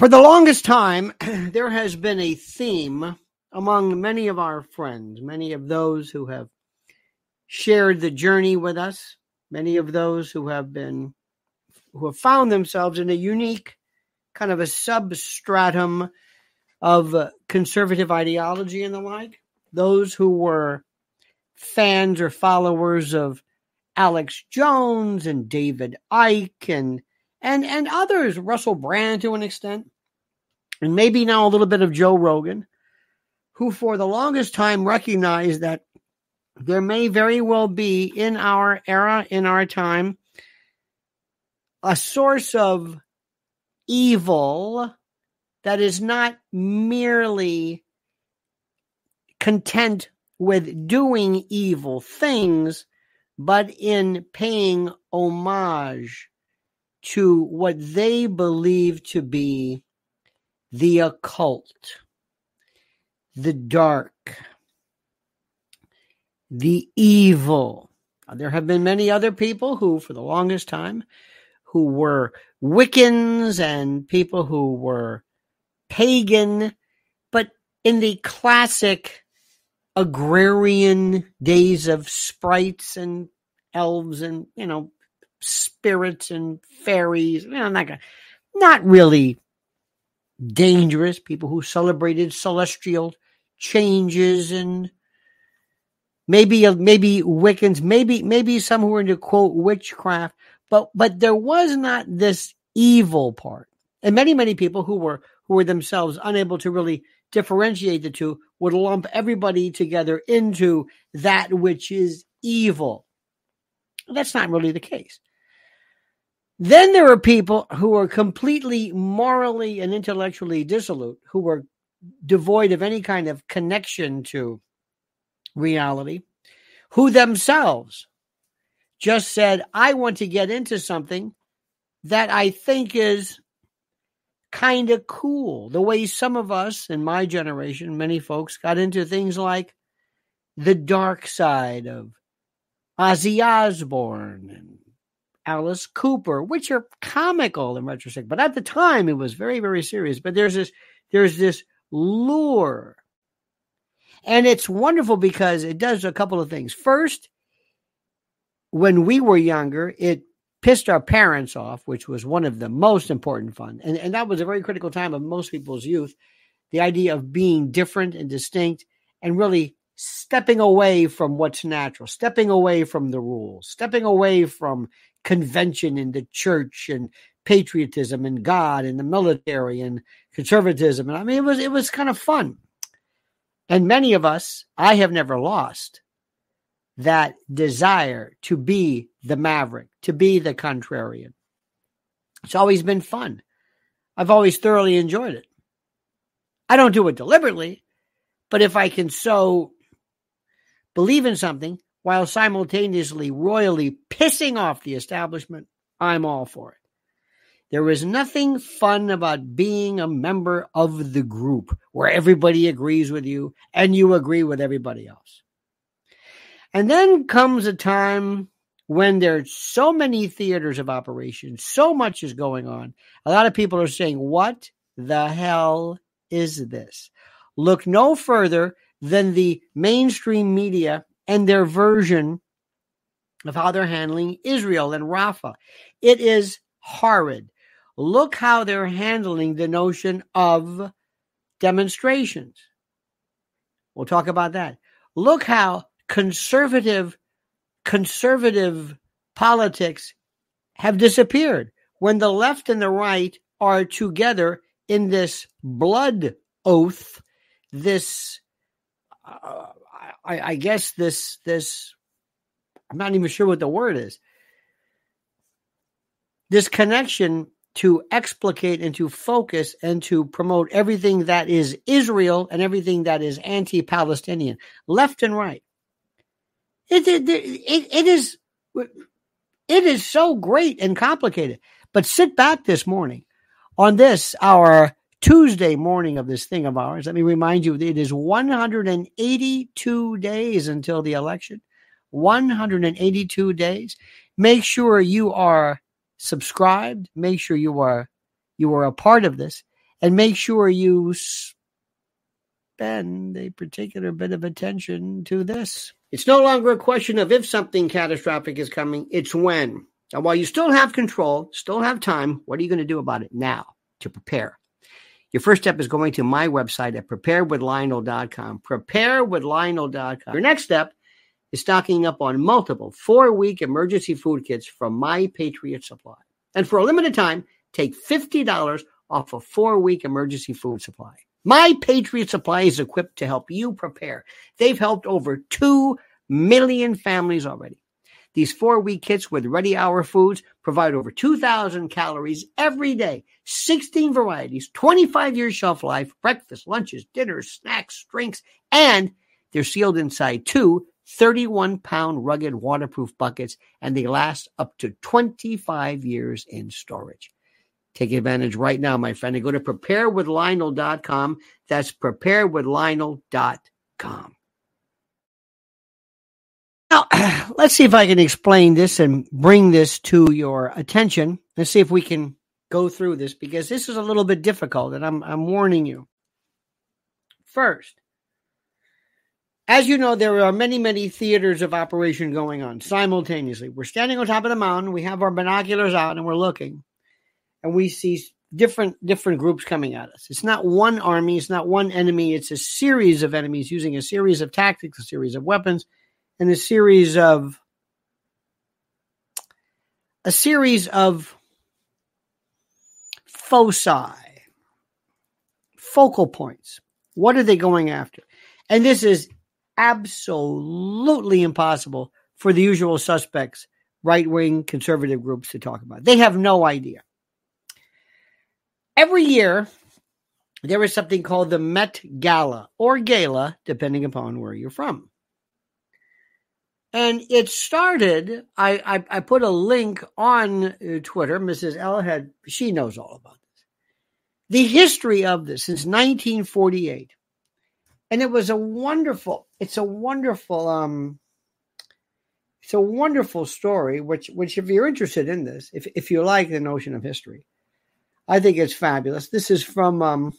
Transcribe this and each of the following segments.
For the longest time, there has been a theme among many of our friends, many of those who have shared the journey with us, many of those who have found themselves in a unique kind of a substratum of conservative ideology and the like, those who were fans or followers of Alex Jones and David Icke and others, Russell Brand to an extent, and maybe now a little bit of Joe Rogan, who for the longest time recognized that there may very well be in our era, in our time, a source of evil that is not merely content with doing evil things, but in paying homage to what they believe to be the occult, the dark, the evil. There have been many other people who, for the longest time, who were Wiccans and people who were pagan, but in the classic agrarian days of sprites and elves and, spirits and fairies, not really dangerous, people who celebrated celestial changes and maybe Wiccans, maybe some who were into, quote, witchcraft, but there was not this evil part. And many people who were themselves unable to really differentiate the two would lump everybody together into that which is evil. That's not really the case. Then there are people who are completely morally and intellectually dissolute, who were devoid of any kind of connection to reality, who themselves just said, I want to get into something that I think is kind of cool. The way some of us in my generation, many folks, got into things like the dark side of Ozzy Osbourne and Alice Cooper, which are comical in retrospect, but at the time it was very, very serious. But there's this lure, and it's wonderful because it does a couple of things. First, when we were younger, it pissed our parents off, which was one of the most important fun, and that was a very critical time of most people's youth. The idea of being different and distinct, and really stepping away from what's natural, stepping away from the rules, stepping away from convention in the church and patriotism and God and the military and conservatism. And I mean, it was kind of fun. And many of us, I have never lost that desire to be the maverick, to be the contrarian. It's always been fun. I've always thoroughly enjoyed it. I don't do it deliberately, but if I can so believe in something while simultaneously royally pissing off the establishment, I'm all for it. There is nothing fun about being a member of the group where everybody agrees with you and you agree with everybody else. And then comes a time when there's so many theaters of operation, so much is going on. A lot of people are saying, what the hell is this? Look no further than the mainstream media and their version of how they're handling Israel and Rafah. It is horrid. Look how they're handling the notion of demonstrations. We'll talk about that. Look how conservative politics have disappeared when the left and the right are together in this blood oath, this I guess this, I'm not even sure what the word is. This connection to explicate and to focus and to promote everything that is Israel and everything that is anti-Palestinian, left and right. It is so great and complicated. But sit back this morning on this, our Tuesday morning of this thing of ours. Let me remind you, it is 182 days until the election. 182 days. Make sure you are subscribed. Make sure you are a part of this. and make sure you spend a particular bit of attention to this. It's no longer a question of if something catastrophic is coming, it's when. And while you still have control, still have time, what are you going to do about it now to prepare? Your first step is going to my website at preparewithlionel.com. Preparewithlionel.com. Your next step is stocking up on multiple 4-week emergency food kits from My Patriot Supply. And for a limited time, take $50 off a 4-week emergency food supply. My Patriot Supply is equipped to help you prepare. They've helped over 2 million families already. These 4-week kits with ready hour foods provide over 2,000 calories every day, 16 varieties, 25 years shelf life, breakfast, lunches, dinners, snacks, drinks, and they're sealed inside 2 31-pound rugged waterproof buckets, and they last up to 25 years in storage. Take advantage right now, my friend, and go to preparewithlionel.com. That's preparewithlionel.com. Now, let's see if I can explain this and bring this to your attention. Let's see if we can go through this, because this is a little bit difficult, and I'm warning you. First, as you know, there are many, many theaters of operation going on simultaneously. We're standing on top of the mountain. We have our binoculars out, and we're looking, and we see different groups coming at us. It's not one army. It's not one enemy. It's a series of enemies using a series of tactics, a series of weapons, and a series of foci, focal points. What are they going after? And this is absolutely impossible for the usual suspects, right-wing conservative groups, to talk about. They have no idea. Every year, there is something called the Met Gala, or Gala, depending upon where you're from. And it started, I put a link on Twitter. Mrs. L she knows all about this. The history of this since 1948. And it was a wonderful story, which if you're interested in this, if you like the notion of history, I think it's fabulous. This is from,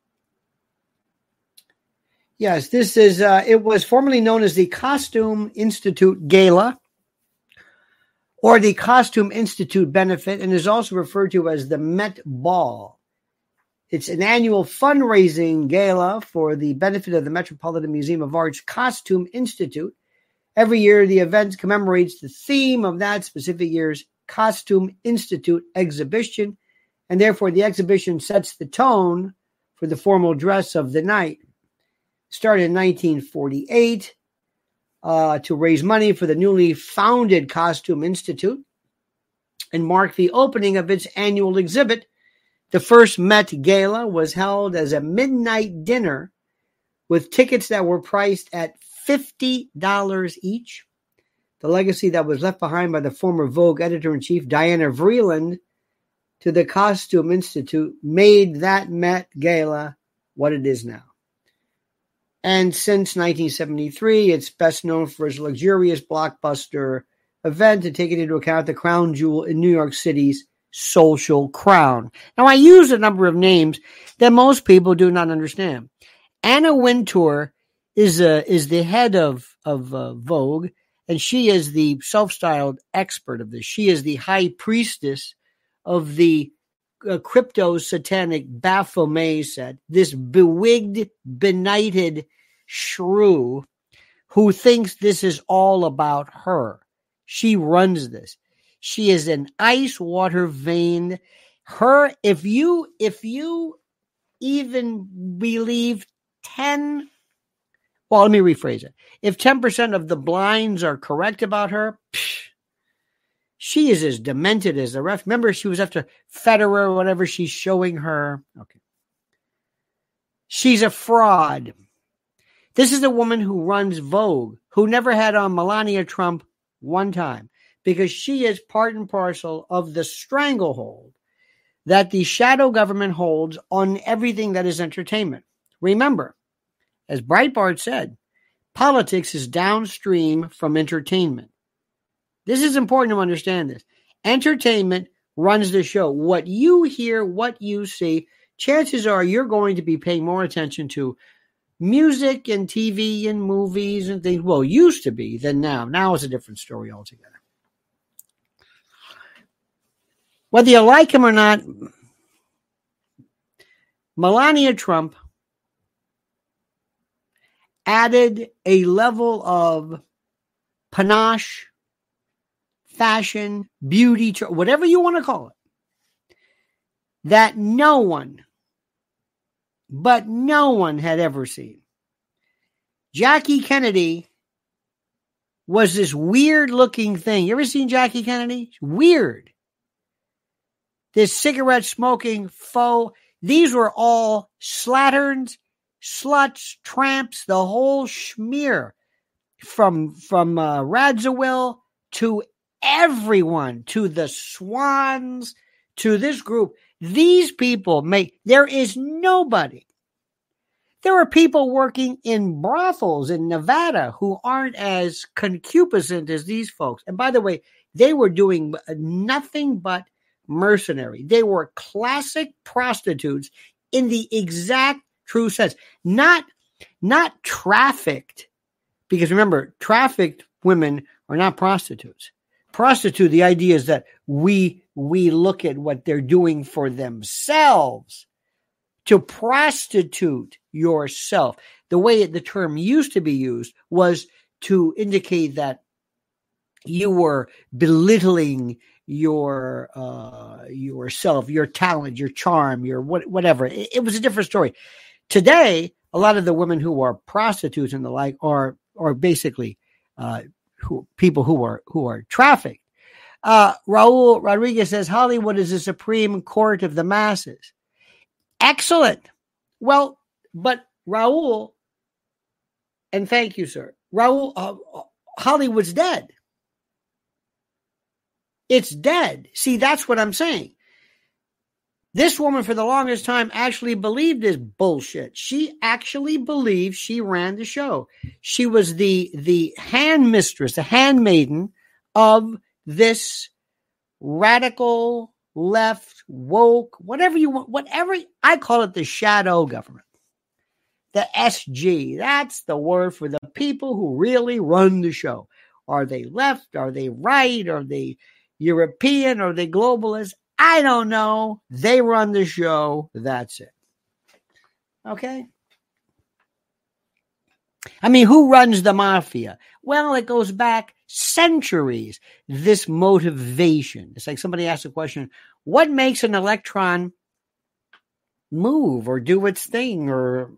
it was formerly known as the Costume Institute Gala, or the Costume Institute Benefit, and is also referred to as the Met Ball. It's an annual fundraising gala for the benefit of the Metropolitan Museum of Art's Costume Institute. Every year, the event commemorates the theme of that specific year's Costume Institute exhibition, and therefore the exhibition sets the tone for the formal dress of the night. Started in 1948 to raise money for the newly founded Costume Institute and mark the opening of its annual exhibit. The first Met Gala was held as a midnight dinner with tickets that were priced at $50 each. The legacy that was left behind by the former Vogue editor-in-chief Diana Vreeland to the Costume Institute made that Met Gala what it is now. And since 1973, it's best known for its luxurious blockbuster event, and taking into account the crown jewel in New York City's social crown. Now, I use a number of names that most people do not understand. Anna Wintour is the head of Vogue, and she is the self-styled expert of this. She is the high priestess of the crypto-satanic Baphomet set, this bewigged, benighted shrew who thinks this is all about her. She runs this. She is an ice water vein. Her, if you even believe let me rephrase it. If 10% of the blinds are correct about her, she is as demented as the rest. Remember, she was after Federer or whatever. She's showing her. Okay. She's a fraud. This is the woman who runs Vogue, who never had on Melania Trump one time, because she is part and parcel of the stranglehold that the shadow government holds on everything that is entertainment. Remember, as Breitbart said, politics is downstream from entertainment. This is important to understand this. Entertainment runs the show. What you hear, what you see, chances are you're going to be paying more attention to music and TV and movies and things, well, used to be, than now. Now is a different story altogether. Whether you like him or not, Melania Trump added a level of panache, fashion, beauty, whatever you want to call it, that no one had ever seen. Jackie Kennedy was this weird looking thing. You ever seen Jackie Kennedy? Weird. This cigarette smoking faux. These were all slatterns, sluts, tramps, the whole schmear. From Radziwill to everyone, to the Swans, to this group. These people there is nobody. There are people working in brothels in Nevada who aren't as concupiscent as these folks. And by the way, they were doing nothing but mercenary. They were classic prostitutes in the exact true sense. Not trafficked. Because remember, trafficked women are not prostitutes. Prostitute, the idea is that we look at what they're doing for themselves. To prostitute yourself, the way the term used to be used was to indicate that you were belittling yourself, your talent, your charm, your whatever. It was a different story. Today, a lot of the women who are prostitutes and the like are basically people who are trafficked. Raul Rodriguez says Hollywood is the Supreme Court of the masses. Excellent. Well, but Raul, and thank you, sir. Raul, Hollywood's dead. It's dead. See, that's what I'm saying. This woman, for the longest time, actually believed this bullshit. She actually believed she ran the show. She was the handmistress, the handmaiden of this radical, left, woke, whatever you want, whatever. I call it the shadow government. The SG. That's the word for the people who really run the show. Are they left? Are they right? Are they European? Are they globalist? I don't know. They run the show. That's it. Okay? I mean, who runs the mafia? Well, it goes back centuries, this motivation. It's like somebody asked a question, what makes an electron move or do its thing? Or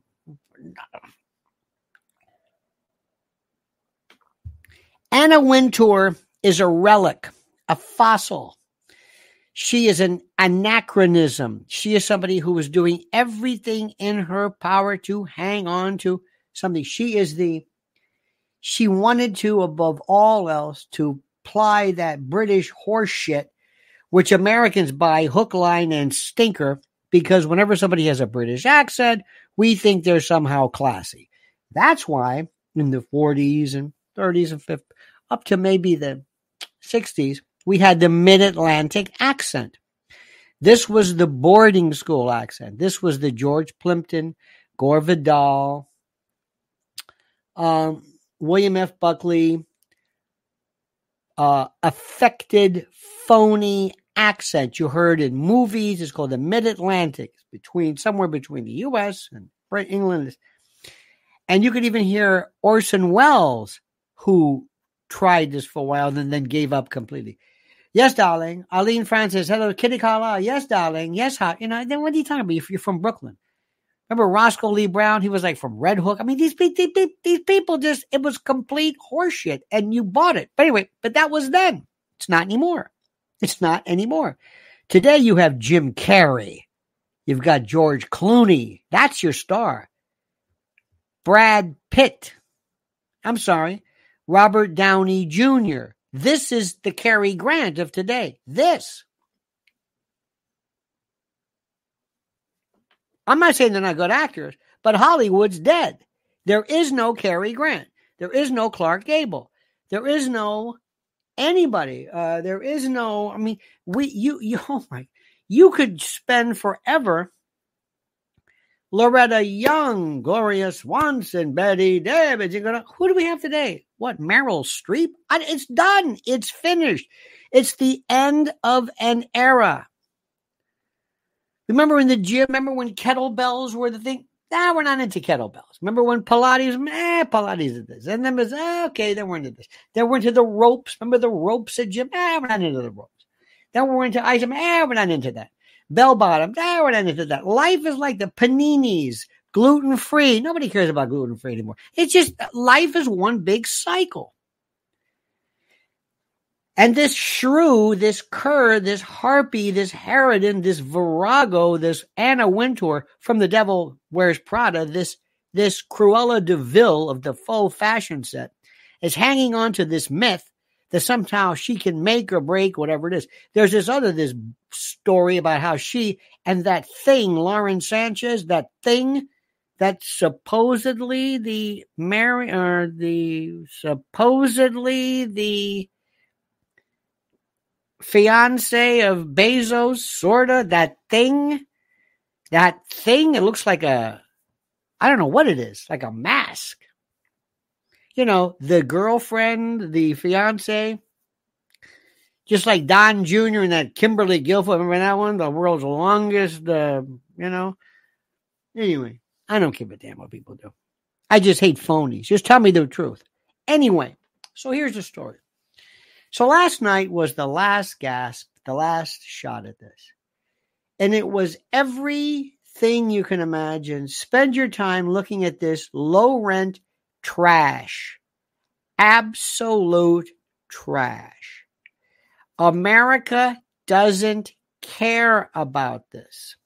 Anna Wintour is a relic, a fossil. She is an anachronism. She is somebody who was doing everything in her power to hang on to something. She wanted to, above all else, to ply that British horse shit, which Americans buy hook, line, and stinker, because whenever somebody has a British accent, we think they're somehow classy. That's why in the 40s and 30s and 50s, up to maybe the 60s, we had the mid-Atlantic accent. This was the boarding school accent. This was the George Plimpton, Gore Vidal, William F. Buckley, affected, phony accent you heard in movies. It's called the Mid-Atlantic, somewhere between the U.S. and England. And you could even hear Orson Welles, who tried this for a while and then gave up completely. Yes, darling. Arlene Francis. Hello, Kitty Carlisle. Yes, darling. Yes, hot. Then what are you talking about? You're from Brooklyn. Remember Roscoe Lee Brown? He was like from Red Hook. I mean, these people just, it was complete horseshit and you bought it. But anyway, but that was then. It's not anymore. It's not anymore. Today you have Jim Carrey. You've got George Clooney. That's your star. Brad Pitt. I'm sorry. Robert Downey Jr. This is the Cary Grant of today. This. I'm not saying they're not good actors, but Hollywood's dead. There is no Cary Grant. There is no Clark Gable. There is no anybody. There is no, I mean, you could spend forever Loretta Young, Gloria Swanson, Betty Davis. Who do we have today? What, Meryl Streep? It's done. It's finished. It's the end of an era. Remember in the gym? Remember when kettlebells were the thing? We're not into kettlebells. Remember when Pilates? Pilates is this. And then it was, okay, then we're into this. Then we're into the ropes. Remember the ropes at gym? We're not into the ropes. Then we're into ice. We're not into that. Bell bottom. We're not into that. Life is like the paninis, gluten-free. Nobody cares about gluten-free anymore. It's just, life is one big cycle. And this shrew, this cur, this harpy, this harridan, this virago, this Anna Wintour from The Devil Wears Prada, this Cruella de Vil of the faux fashion set is hanging on to this myth that somehow she can make or break whatever it is. There's this story about how she and that thing, Lauren Sanchez, that thing that supposedly the fiance of Bezos, sorta, that thing, it looks like I don't know what it is, like a mask. The girlfriend, the fiance, just like Don Jr. and that Kimberly Guilfoyle. Remember that one? The world's longest, Anyway, I don't give a damn what people do. I just hate phonies. Just tell me the truth. Anyway, so here's the story. So last night was the last gasp, the last shot at this. And it was everything you can imagine. Spend your time looking at this low-rent trash. Absolute trash. America doesn't care about this.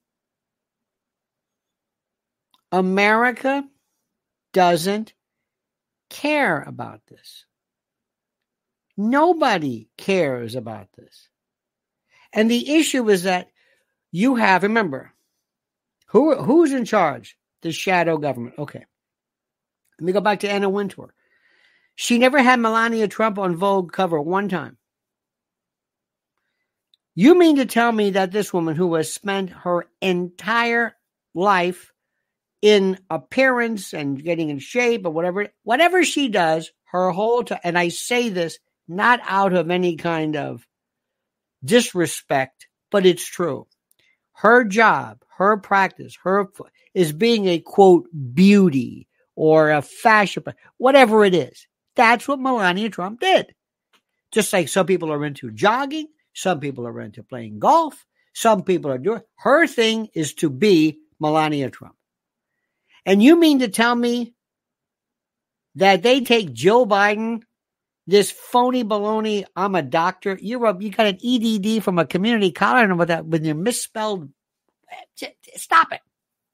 America doesn't care about this. Nobody cares about this. And the issue is that you have, remember, who's in charge? The shadow government. Okay. Let me go back to Anna Wintour. She never had Melania Trump on Vogue cover one time. You mean to tell me that this woman who has spent her entire life in appearance and getting in shape or whatever she does, her whole time, and I say this not out of any kind of disrespect, but it's true. Her job, her practice, is being a, quote, beauty or a fashion, whatever it is. That's what Melania Trump did. Just like some people are into jogging, some people are into playing golf, some people are doing, her thing is to be Melania Trump. And you mean to tell me that they take Joe Biden, this phony baloney, I'm a doctor, you got an EDD from a community college with your misspelled, stop it.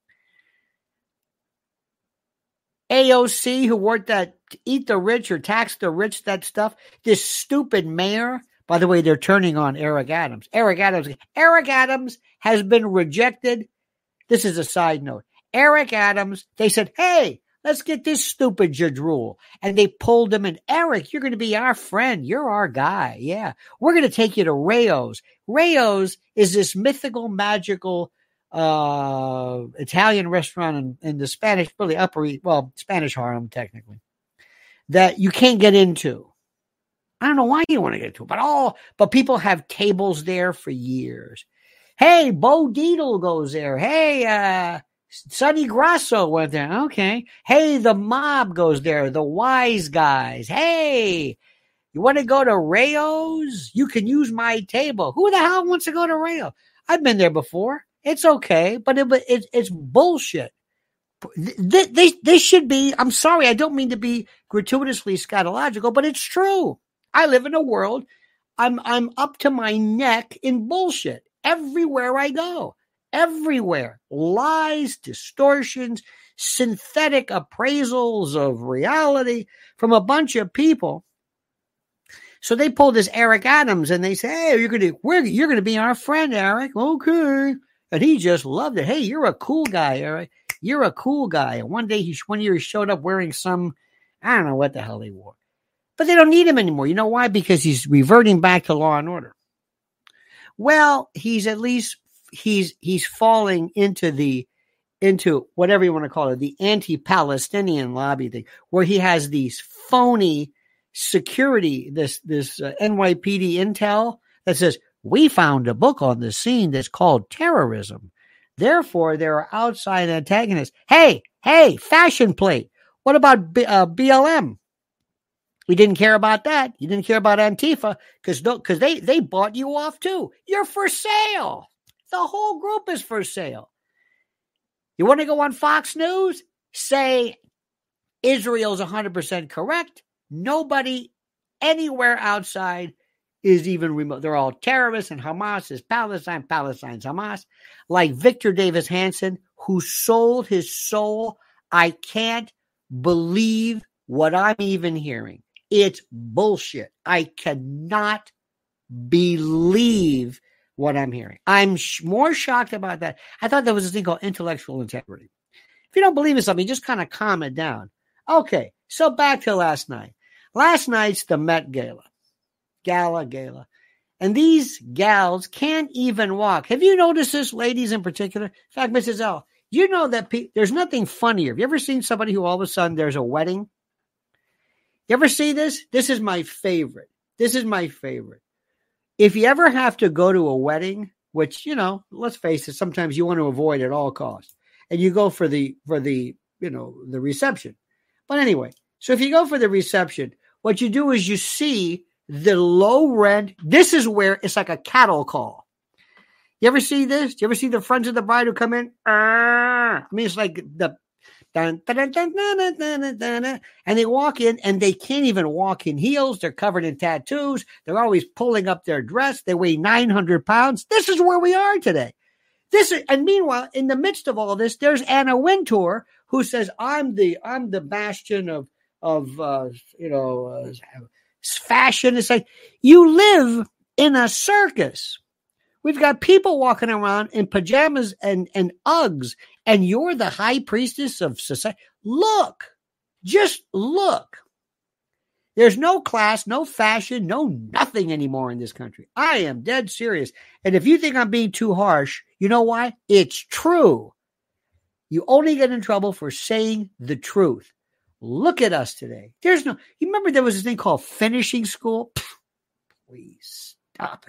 AOC, who worked that eat the rich or tax the rich, that stuff, this stupid mayor. By the way, they're turning on Eric Adams. Eric Adams has been rejected. This is a side note. Eric Adams, they said, hey, let's get this stupid jadrul. And they pulled him in. Eric, you're going to be our friend. You're our guy. Yeah. We're going to take you to Rayo's. Rayo's is this mythical, magical Italian restaurant in the Spanish, really Spanish Harlem, technically, that you can't get into. I don't know why you want to get into it, but people have tables there for years. Hey, Bo Dietl goes there. Hey, Sonny Grasso went there. Okay. Hey, the mob goes there. The wise guys. Hey, you want to go to Rayo's? You can use my table. Who the hell wants to go to Rayo? I've been there before. It's okay, but it's bullshit. They should be, I'm sorry, I don't mean to be gratuitously scatological, but it's true. I live in a world, I'm up to my neck in bullshit everywhere I go. Everywhere. Lies, distortions, synthetic appraisals of reality from a bunch of people. So they pull this Eric Adams and they say, hey, you're going to be our friend, Eric. Okay. And he just loved it. Hey, you're a cool guy, Eric. You're a cool guy. And one year he showed up wearing some, I don't know what the hell he wore. But they don't need him anymore. You know why? Because he's reverting back to law and order. Well, he's at least, he's falling into the into whatever you want to call it, the anti-Palestinian lobby thing, where he has these phony security, this NYPD intel that says, we found a book on the scene that's called terrorism. Therefore, there are outside antagonists. Hey, fashion plate. What about BLM? We didn't care about that. You didn't care about Antifa because they bought you off too. You're for sale. The whole group is for sale. You want to go on Fox News? Say Israel's 100% correct. Nobody anywhere outside is even remote. They're all terrorists, and Hamas is Palestine. Palestine's Hamas. Like Victor Davis Hanson, who sold his soul. I can't believe what I'm even hearing. It's bullshit. I cannot believe what I'm hearing. I'm more shocked about that. I thought there was this thing called intellectual integrity. If you don't believe in something, just kind of calm it down. Okay, so back to last night. Last night's the Met Gala. Gala. And these gals can't even walk. Have you noticed this, ladies in particular? In fact, Mrs. L, you know that there's nothing funnier. Have you ever seen somebody who all of a sudden there's a wedding? You ever see this? This is my favorite. If you ever have to go to a wedding, which, let's face it, sometimes you want to avoid at all costs, and you go for the reception. But anyway, so if you go for the reception, what you do is you see the low rent. This is where it's like a cattle call. You ever see this? Do you ever see the friends of the bride who come in? It's like the dun, dun, dun, dun, dun, dun, dun, dun, and they walk in and they can't even walk in heels. They're covered in tattoos. They're always pulling up their dress. They weigh 900 pounds. This is where we are today. And meanwhile, in the midst of all this, there's Anna Wintour who says, I'm the bastion of fashion. It's like, you live in a circus. We've got people walking around in pajamas and Uggs, and you're the high priestess of society. Just look. There's no class, no fashion, no nothing anymore in this country. I am dead serious. And if you think I'm being too harsh, you know why? It's true. You only get in trouble for saying the truth. Look at us today. You remember there was this thing called finishing school? Please stop it.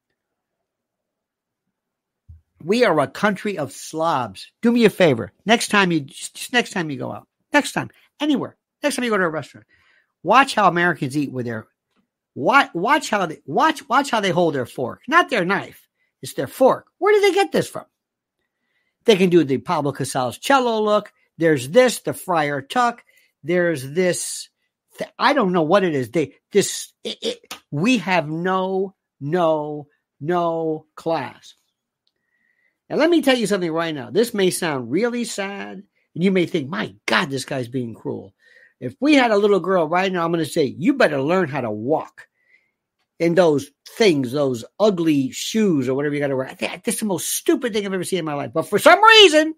We are a country of slobs. Do me a favor. Next time you go out, anywhere, next time you go to a restaurant, watch how Americans eat with their, watch how they hold their fork, not their knife. It's their fork. Where did they get this from? They can do the Pablo Casals cello look. There's this, the Friar Tuck. There's this. I don't know what it is. We have no class. Now, let me tell you something right now. This may sound really sad, and you may think, my God, this guy's being cruel. If we had a little girl right now, I'm going to say, you better learn how to walk in those things, those ugly shoes or whatever you got to wear. This is the most stupid thing I've ever seen in my life. But for some reason,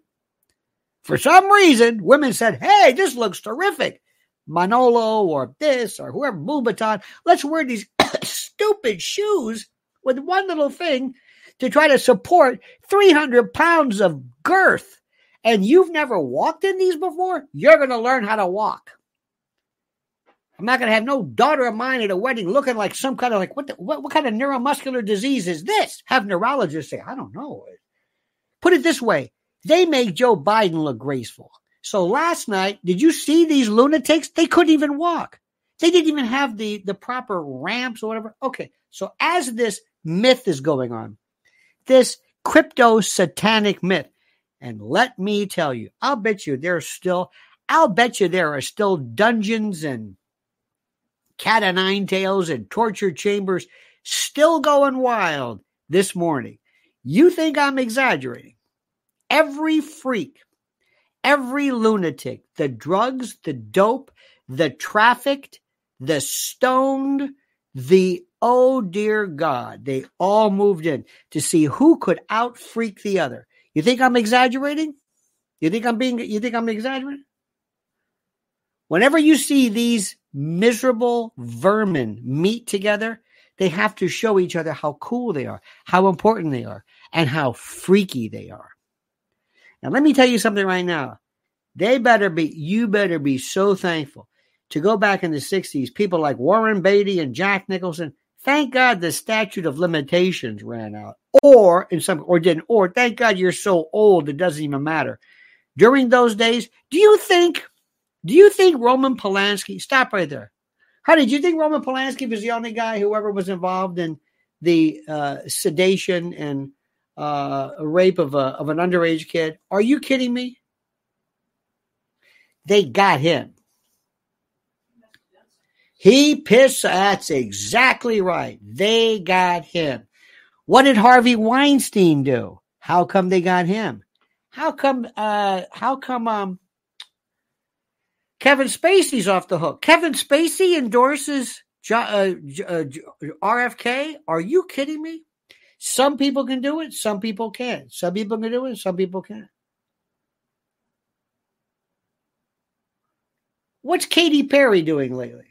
women said, hey, this looks terrific. Manolo or this or whoever, Louboutin, let's wear these stupid shoes with one little thing to try to support 300 pounds of girth. And you've never walked in these before? You're going to learn how to walk. I'm not going to have no daughter of mine at a wedding looking like some kind of what kind of neuromuscular disease is this? Have neurologists say, I don't know. Put it this way. They make Joe Biden look graceful. So last night, did you see these lunatics? They couldn't even walk. They didn't even have the proper ramps or whatever. Okay, so as this myth is going on, this crypto satanic myth, and let me tell you, I'll bet you there are still dungeons and cat o' nine tails and torture chambers still going wild this morning. You think I'm exaggerating? Every freak, every lunatic, the drugs, the dope, the trafficked, the stoned, oh dear God, they all moved in to see who could out-freak the other. You think I'm exaggerating? You think I'm exaggerating? Whenever you see these miserable vermin meet together, they have to show each other how cool they are, how important they are, and how freaky they are. Now, let me tell you something right now. You better be so thankful. To go back in the 60s, people like Warren Beatty and Jack Nicholson, thank God the statute of limitations ran out. Or thank God you're so old it doesn't even matter. During those days, do you think Roman Polanski, stop right there. Honey, do you think Roman Polanski was the only guy who ever was involved in the sedation and rape of an underage kid? Are you kidding me? They got him. That's exactly right. They got him. What did Harvey Weinstein do? How come they got him? How come Kevin Spacey's off the hook? Kevin Spacey endorses RFK? Are you kidding me? Some people can do it. Some people can't. Some people can do it. Some people can't. What's Katy Perry doing lately?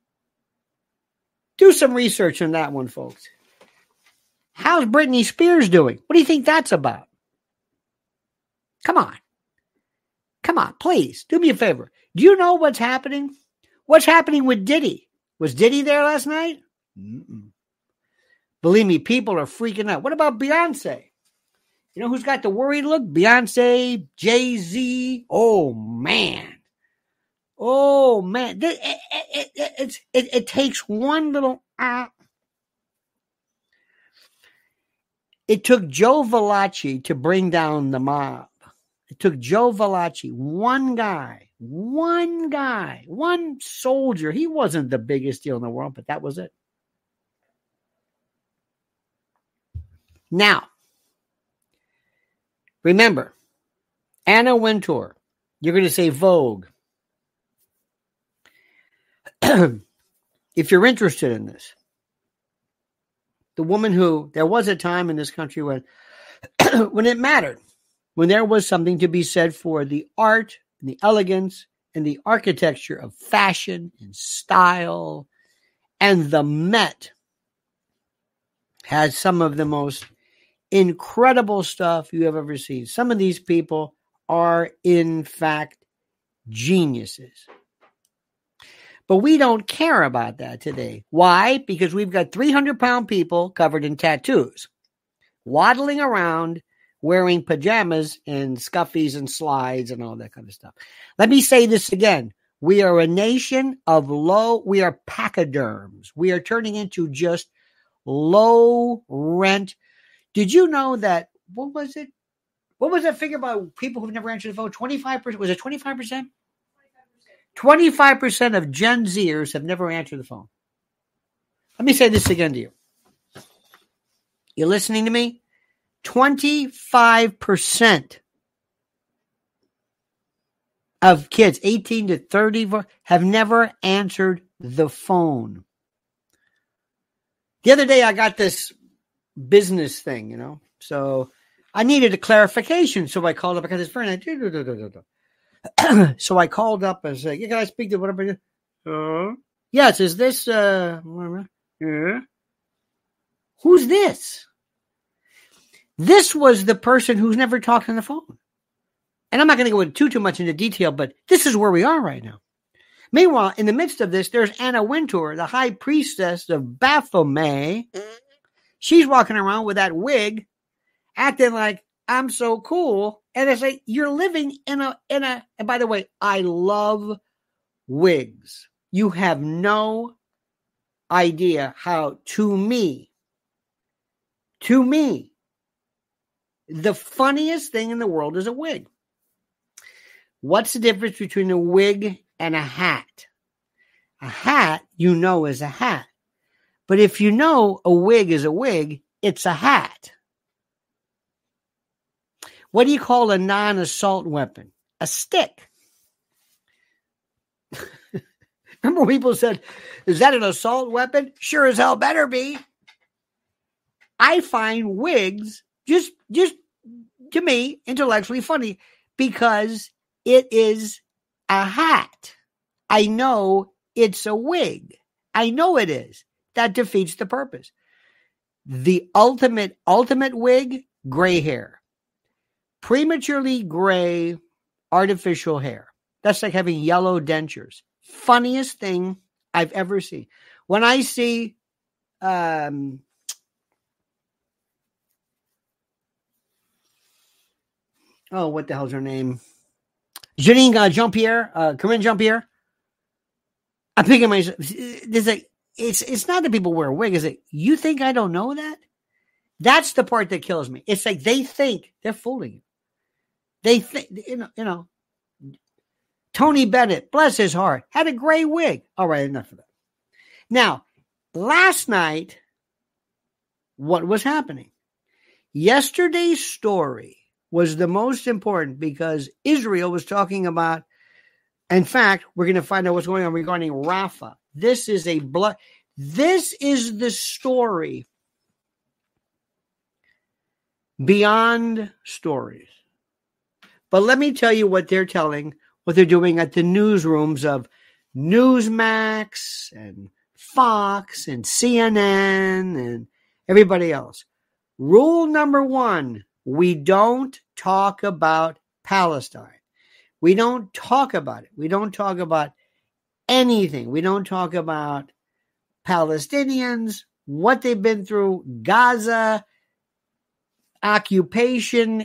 Do some research on that one, folks. How's Britney Spears doing? What do you think that's about? Come on, please, do me a favor. Do you know what's happening? What's happening with Diddy? Was Diddy there last night? Mm-mm. Believe me, people are freaking out. What about Beyonce? You know who's got the worried look? Beyonce, Jay-Z. Oh, man. It takes one little... It took Joe Valachi to bring down the mob. It took Joe Valachi, one guy, one soldier. He wasn't the biggest deal in the world, but that was it. Now, remember, Anna Wintour, you're going to say Vogue. If you're interested in this, the woman who, there was a time in this country when it mattered, when there was something to be said for the art and the elegance and the architecture of fashion and style. And the Met has some of the most incredible stuff you have ever seen. Some of these people are, in fact, geniuses. But we don't care about that today. Why? Because we've got 300-pound people covered in tattoos, waddling around, wearing pajamas and scuffies and slides and all that kind of stuff. Let me say this again. We are a nation of we are pachyderms. We are turning into just low rent. Did you know that, what was it? What was that figure about people who've never answered the phone? 25%? Was it 25%? 25% of Gen Zers have never answered the phone. Let me say this again to you. You listening to me? 25% of kids 18 to 30 have never answered the phone. The other day I got this business thing, so I needed a clarification. So I called up. I got this friend. So I called up and said, can I speak to whatever? Yes, is this, who's this? This was the person who's never talked on the phone. And I'm not going to go into too much into detail, but this is where we are right now. Meanwhile, in the midst of this, there's Anna Wintour, the high priestess of Baphomet. She's walking around with that wig, acting like, I'm so cool. And it's like, you're living in a, and by the way, I love wigs. You have no idea how, to me, the funniest thing in the world is a wig. What's the difference between a wig and a hat? A hat, is a hat. But if you know a wig is a wig, it's a hat. What do you call a non-assault weapon? A stick. Remember people said, is that an assault weapon? Sure as hell better be. I find wigs just to me intellectually funny because it is a hat. I know it's a wig. I know it is. That defeats the purpose. The ultimate wig, gray hair. Prematurely gray artificial hair. That's like having yellow dentures. Funniest thing I've ever seen. When I see what the hell's her name? Janine Jean-Pierre, Corinne Jean-Pierre. I'm thinking myself, it's not that people wear a wig. Is it, you think I don't know that? That's the part that kills me. It's like they think they're fooling you. They think, you know, Tony Bennett, bless his heart, had a gray wig. All right, enough of that. Now, last night, what was happening? Yesterday's story was the most important because Israel was talking about, in fact, we're going to find out what's going on regarding Rafah. This is the story beyond stories. But let me tell you what they're doing at the newsrooms of Newsmax and Fox and CNN and everybody else. Rule number 1, we don't talk about Palestine. We don't talk about it. We don't talk about anything. We don't talk about Palestinians, what they've been through, Gaza, occupation.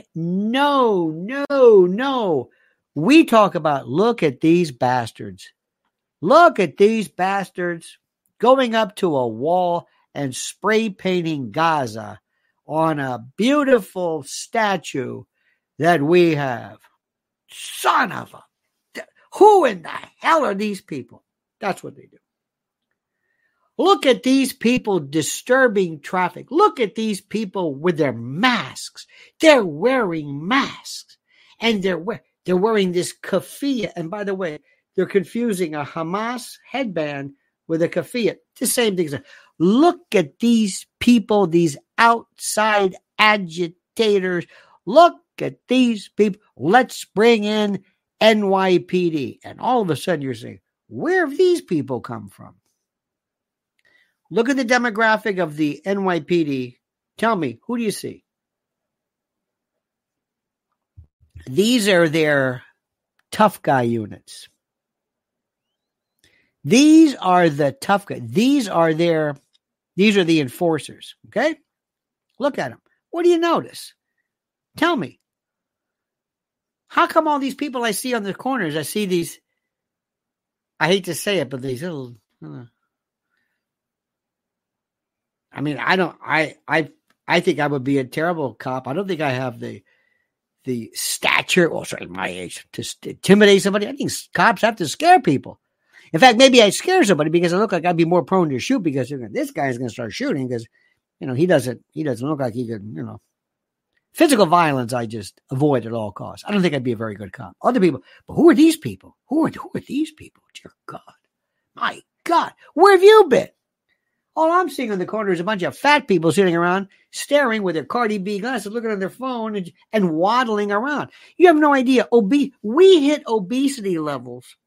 No. We talk about, look at these bastards. Look at these bastards going up to a wall and spray painting Gaza on a beautiful statue that we have. Son of a... Who in the hell are these people? That's what they do. Look at these people disturbing traffic. Look at these people with their masks. They're wearing masks. And they're wearing this keffiyeh. And by the way, they're confusing a Hamas headband with a keffiyeh. The same thing. Look at these people, these outside agitators. Look at these people. Let's bring in NYPD. And all of a sudden you're saying, where have these people come from? Look at the demographic of the NYPD. Tell me, who do you see? These are their tough guy units. These are the tough guys. These are the enforcers. Okay? Look at them. What do you notice? Tell me. How come all these people I see on the corners, I see these, I hate to say it, but these little, I mean, I think I would be a terrible cop. I don't think I have the stature, my age, to intimidate somebody. I think cops have to scare people. In fact, maybe I'd scare somebody because I look like I'd be more prone to shoot because this guy's going to start shooting because, he doesn't look like he could, Physical violence, I just avoid at all costs. I don't think I'd be a very good cop. Other people, but who are these people? Who are these people? Dear God. My God. Where have you been? All I'm seeing on the corner is a bunch of fat people sitting around, staring with their Cardi B glasses, looking at their phone and waddling around. You have no idea. We hit obesity levels.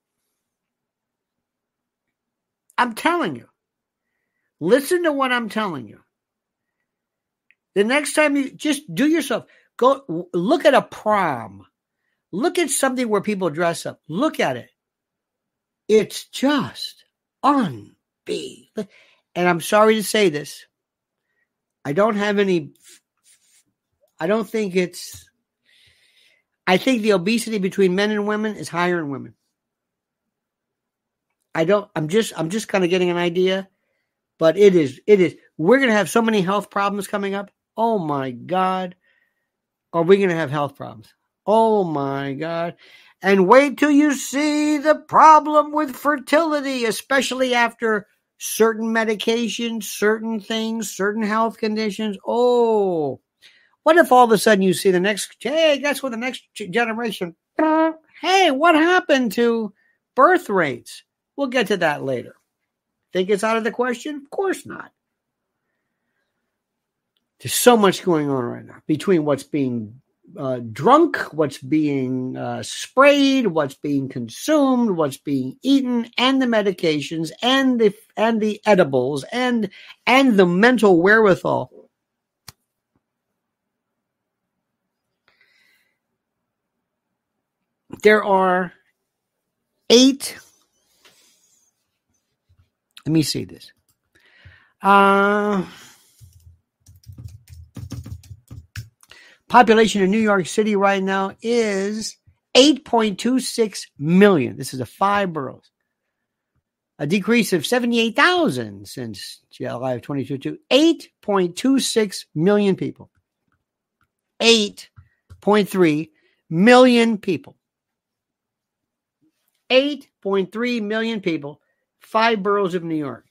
I'm telling you. Listen to what I'm telling you. The next time you just do yourself, go look at a prom. Look at something where people dress up. Look at it. It's just unbelievable. And I'm sorry to say this. I think the obesity between men and women is higher in women. I'm just kind of getting an idea, but it is. We're going to have so many health problems coming up. Oh my God. Are we going to have health problems? Oh my God. And wait till you see the problem with fertility, especially after certain medications, certain things, certain health conditions. Oh, what if all of a sudden you see guess what, the next generation, hey, what happened to birth rates? We'll get to that later. Think it's out of the question? Of course not. There's so much going on right now between what's being drunk, what's being sprayed, what's being consumed, what's being eaten, and the medications, and the edibles, and the mental wherewithal. There are 8. Let me see this. Population in New York City right now is 8.26 million. This is the 5 boroughs. A decrease of 78,000 since July of 2022. 8.26 million people. 8.3 million people. 8.3 million people. 5 boroughs of New York.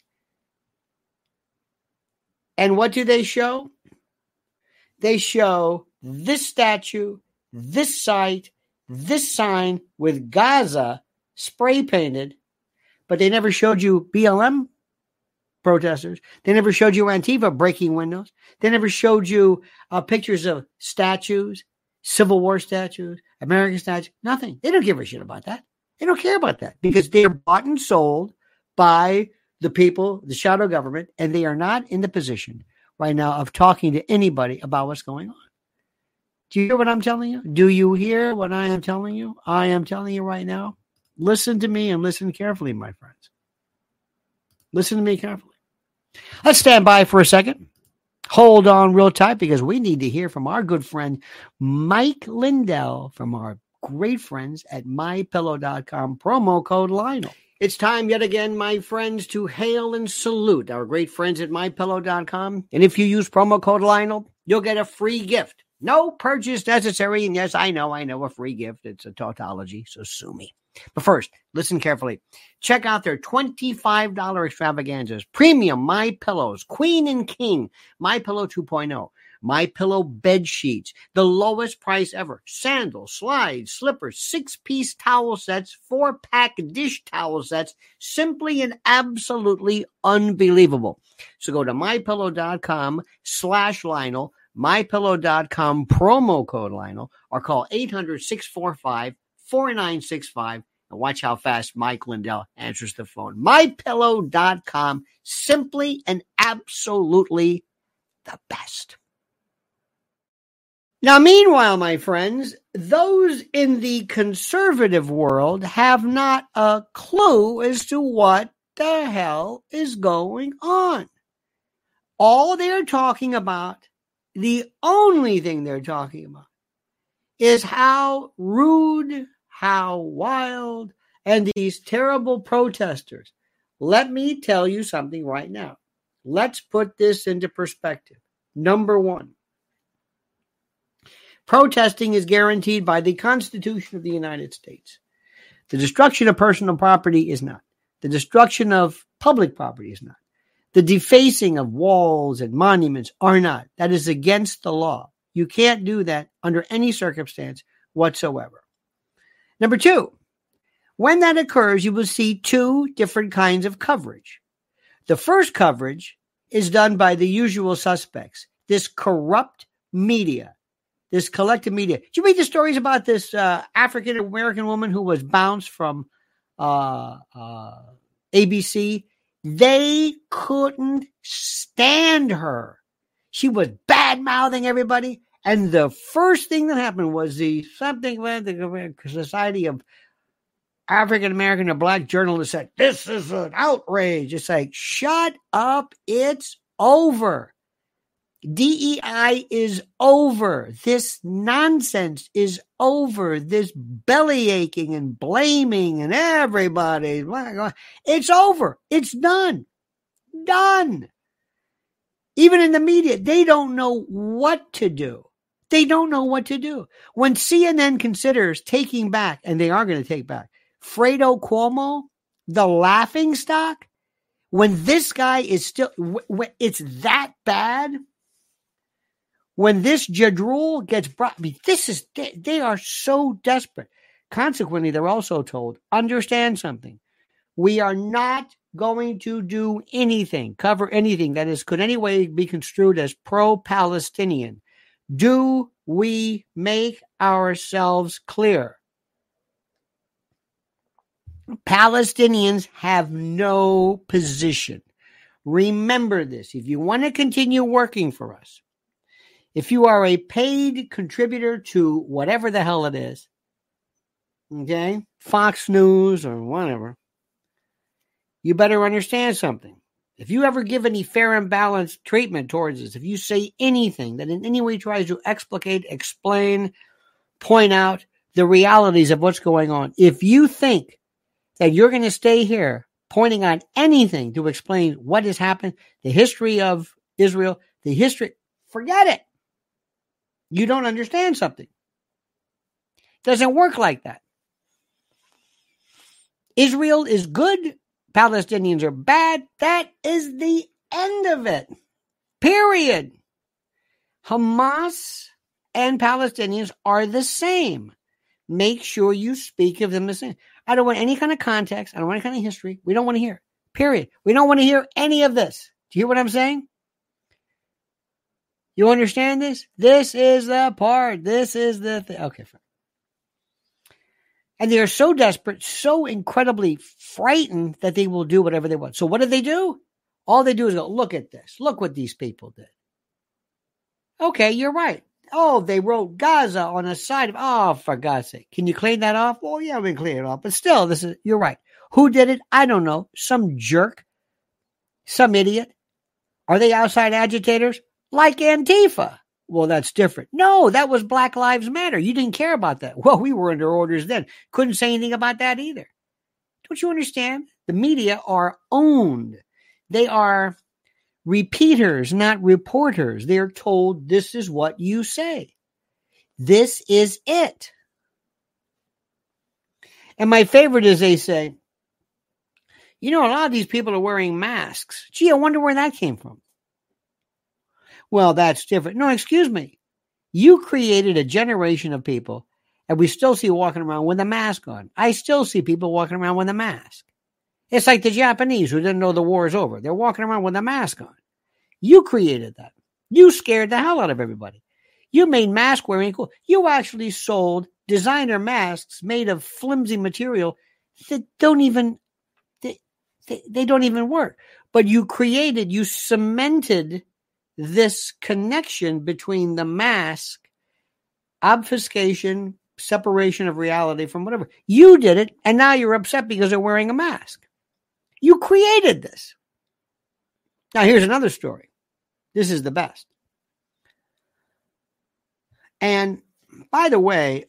And what do they show? They show this statue, this site, this sign with Gaza spray painted, but they never showed you BLM protesters. They never showed you Antifa breaking windows. They never showed you pictures of statues, Civil War statues, American statues, nothing. They don't give a shit about that. They don't care about that because they're bought and sold by the people, the shadow government, and they are not in the position right now of talking to anybody about what's going on. Do you hear what I'm telling you? Do you hear what I am telling you? I am telling you right now. Listen to me and listen carefully, my friends. Listen to me carefully. Let's stand by for a second. Hold on real tight because we need to hear from our good friend Mike Lindell from our great friends at MyPillow.com. Promo code Lionel. It's time yet again, my friends, to hail and salute our great friends at MyPillow.com. And if you use promo code Lionel, you'll get a free gift. No purchase necessary. And yes, I know a free gift. It's a tautology, so sue me. But first, listen carefully. Check out their $25 extravaganzas. Premium My Pillows, Queen and King, My Pillow 2.0, My Pillow bed sheets, the lowest price ever. Sandals, slides, slippers, 6-piece towel sets, 4-pack dish towel sets. Simply and absolutely unbelievable. So go to MyPillow.com/Lionel, MyPillow.com promo code Lionel, or call 800-645-4965 and watch how fast Mike Lindell answers the phone. MyPillow.com, simply and absolutely the best. Now, meanwhile, my friends, those in the conservative world have not a clue as to what the hell is going on. All they're talking about, the only thing they're talking about, is how rude, how wild, and these terrible protesters. Let me tell you something right now. Let's put this into perspective. Number one, protesting is guaranteed by the Constitution of the United States. The destruction of personal property is not. The destruction of public property is not. The defacing of walls and monuments are not. That is against the law. You can't do that under any circumstance whatsoever. Number two, when that occurs, you will see 2 different kinds of coverage. The first coverage is done by the usual suspects, this corrupt media, this collective media. Did you read the stories about this African-American woman who was bounced from ABC? They couldn't stand her. She was bad-mouthing everybody. And the first thing that happened was the Society of African-American and Black Journalists said, this is an outrage. It's like, shut up. It's over. DEI is over. This nonsense is over. This belly aching and blaming and everybody. It's over. It's done. Done. Even in the media, they don't know what to do. They don't know what to do. When CNN considers taking back, and they are going to take back, Fredo Cuomo, the laughingstock, when this guy is still, when it's that bad, when this Jadrul gets brought, I mean, they are so desperate. Consequently, they're also told, understand something. We are not going to do anything, cover anything that could any way be construed as pro-Palestinian. Do we make ourselves clear? Palestinians have no position. Remember this. If you want to continue working for us, if you are a paid contributor to whatever the hell it is, okay, Fox News or whatever, you better understand something. If you ever give any fair and balanced treatment towards this, if you say anything that in any way tries to explicate, explain, point out the realities of what's going on, if you think that you're going to stay here pointing on anything to explain what has happened, the history of Israel, the history, forget it. You don't understand something. It doesn't work like that. Israel is good. Palestinians are bad. That is the end of it. Period. Hamas and Palestinians are the same. Make sure you speak of them the same. I don't want any kind of context. I don't want any kind of history. We don't want to hear. Period. We don't want to hear any of this. Do you hear what I'm saying? You understand this? This is the part. This is the thing. Okay, fine. And they are so desperate, so incredibly frightened that they will do whatever they want. So what do? All they do is go, look at this. Look what these people did. Okay, you're right. Oh, they wrote Gaza on the side of, oh, for God's sake. Can you clean that off? Well, yeah, we can clean it off. But still, you're right. Who did it? I don't know. Some jerk. Some idiot. Are they outside agitators? Like Antifa. Well, that's different. No, that was Black Lives Matter. You didn't care about that. Well, we were under orders then. Couldn't say anything about that either. Don't you understand? The media are owned. They are repeaters, not reporters. They are told this is what you say. This is it. And my favorite is they say, you know, a lot of these people are wearing masks. Gee, I wonder where that came from. Well, that's different. No, excuse me. You created a generation of people, and we still see walking around with a mask on. I still see people walking around with a mask. It's like the Japanese who didn't know the war is over. They're walking around with a mask on. You created that. You scared the hell out of everybody. You made mask wearing cool. You actually sold designer masks made of flimsy material that don't even they don't even work. But you cemented this connection between the mask, obfuscation, separation of reality from whatever. You did it, and now you're upset because they're wearing a mask. You created this. Now, here's another story. This is the best. And by the way,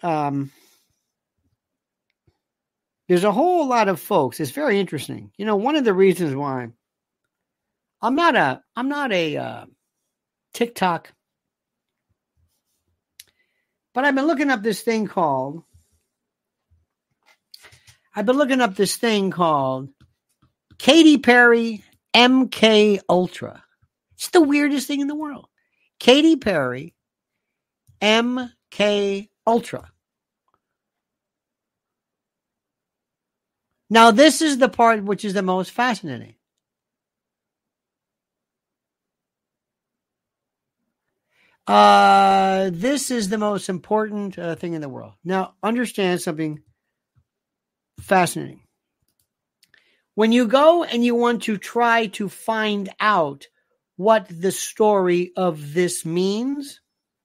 there's a whole lot of folks. It's very interesting. You know, one of the reasons why I'm not a TikTok, but I've been looking up this thing called Katy Perry MK Ultra. It's the weirdest thing in the world. Katy Perry MK Ultra. Now, this is the part which is the most fascinating. This is the most important thing in the world. Now, understand something fascinating. When you go and you want to try to find out what the story of this means,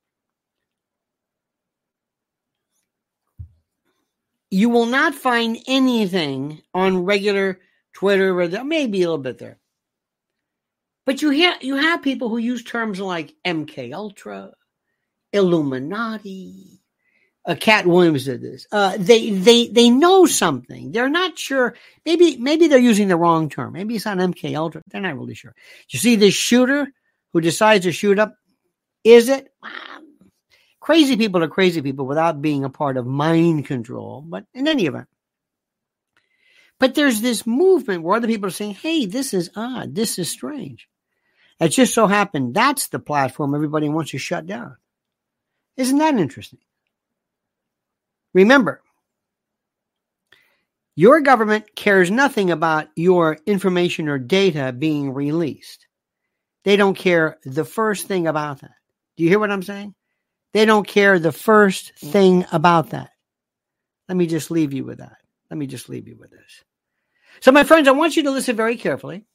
you will not find anything on regular Twitter, or maybe a little bit there. But you have people who use terms like MK Ultra, Illuminati. Cat Williams did this. They know something. They're not sure. Maybe they're using the wrong term. Maybe it's not MK Ultra. They're not really sure. You see this shooter who decides to shoot up? Is it? Crazy people are crazy people without being a part of mind control. But in any event. But there's this movement where other people are saying, hey, this is odd. This is strange. It just so happened that's the platform everybody wants to shut down. Isn't that interesting? Remember, your government cares nothing about your information or data being released. They don't care the first thing about that. Do you hear what I'm saying? They don't care the first thing about that. Let me just leave you with that. Let me just leave you with this. So, my friends, I want you to listen very carefully.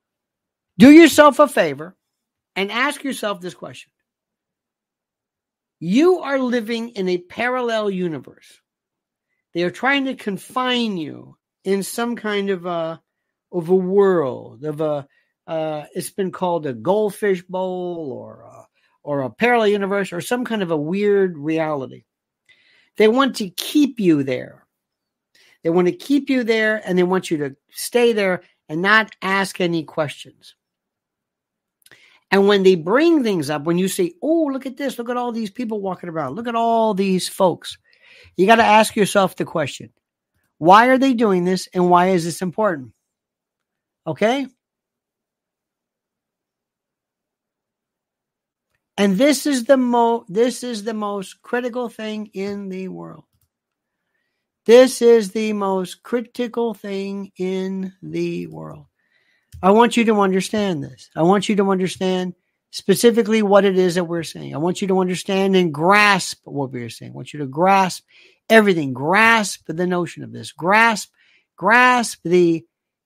Do yourself a favor and ask yourself this question. You are living in a parallel universe. They are trying to confine you in some kind of a world, it's been called a goldfish bowl or a parallel universe or some kind of a weird reality. They want to keep you there. They want to keep you there, and they want you to stay there and not ask any questions. And when they bring things up, when you say, oh, look at this, look at all these people walking around, look at all these folks, you got to ask yourself the question, why are they doing this and why is this important? Okay? And this is the most critical thing in the world. This is the most critical thing in the world. I want you to understand this. I want you to understand specifically what it is that we're saying. I want you to understand and grasp what we're saying. I want you to grasp everything. Grasp the notion of this. Grasp the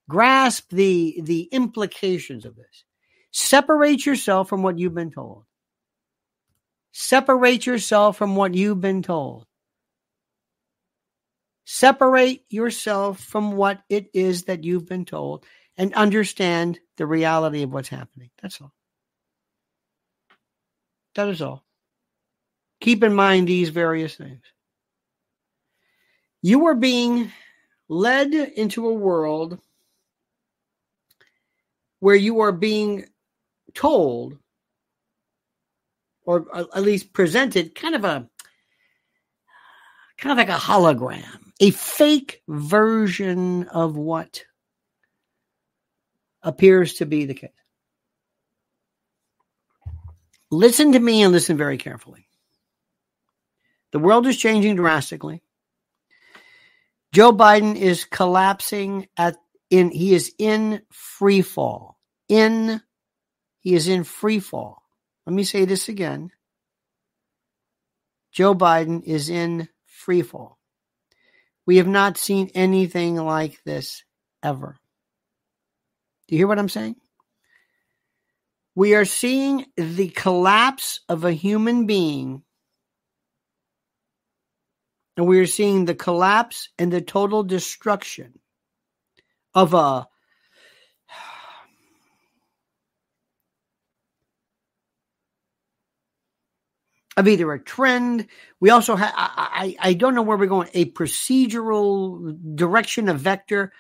implications of this. Separate yourself from what you've been told. Separate yourself from what you've been told. Separate yourself from what it is that you've been told and understand the reality of what's happening. That's all. That is all. Keep in mind these various things. You are being led into a world where you are being told, or at least presented, kind of like a hologram, a fake version of what appears to be the case. Listen to me and listen very carefully. The world is changing drastically. Joe Biden is collapsing he is in free fall. He is in free fall. Let me say this again. Joe Biden is in free fall. We have not seen anything like this ever. Do you hear what I'm saying? We are seeing the collapse of a human being, and we are seeing the collapse and the total destruction of either a trend. We also have, I don't know where we're going, a procedural direction, a vector.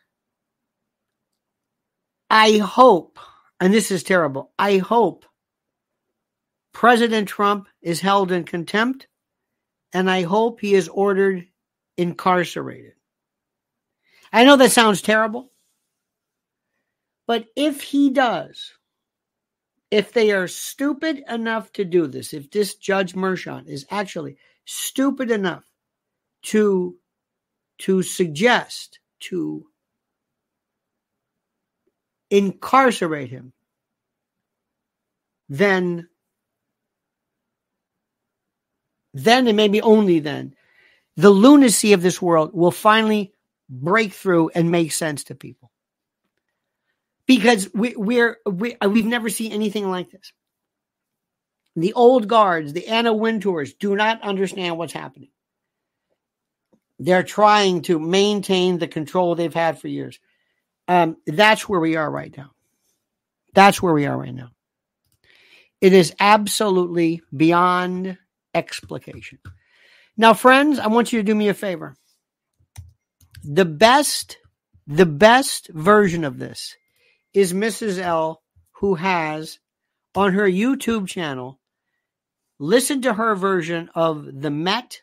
I hope, and this is terrible, I hope President Trump is held in contempt, and I hope he is ordered incarcerated. I know that sounds terrible, but if he does, if they are stupid enough to do this, if this Judge Merchan is actually stupid enough to suggest, to incarcerate him, then and maybe only then, the lunacy of this world will finally break through and make sense to people. Because we've never seen anything like this. The old guards, the Anna Wintours, do not understand what's happening. They're trying to maintain the control they've had for years. That's where we are right now. That's where we are right now. It is absolutely beyond explication. Now, friends, I want you to do me a favor. The best version of this is Mrs. L, who has on her YouTube channel, listen to her version of the Met.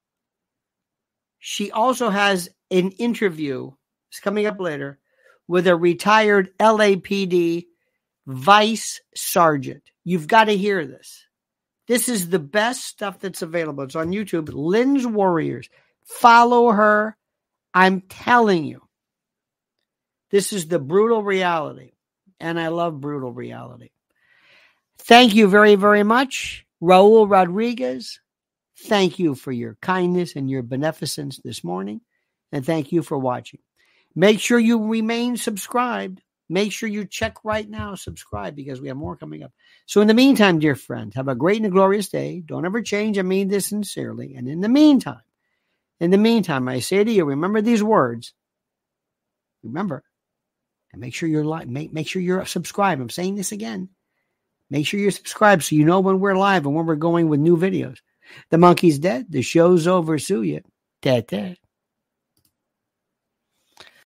She also has an interview, it's coming up later, with a retired LAPD vice sergeant. You've got to hear this. This is the best stuff that's available. It's on YouTube. Lynn's Warriors. Follow her. I'm telling you. This is the brutal reality. And I love brutal reality. Thank you very, very much, Raul Rodriguez. Thank you for your kindness and your beneficence this morning. And thank you for watching. Make sure you remain subscribed Make sure you check right now, subscribe, because we have more coming up. So in the meantime, dear friends, have a great and a glorious day. Don't ever change. I mean this sincerely. And in the meantime, I say to you, remember these words. Remember, and make sure you're make sure you're subscribed. I'm saying this again. Make sure you're subscribed so you know when we're live and when we're going with new videos. The monkey's dead. The show's over. Sue you. Dead.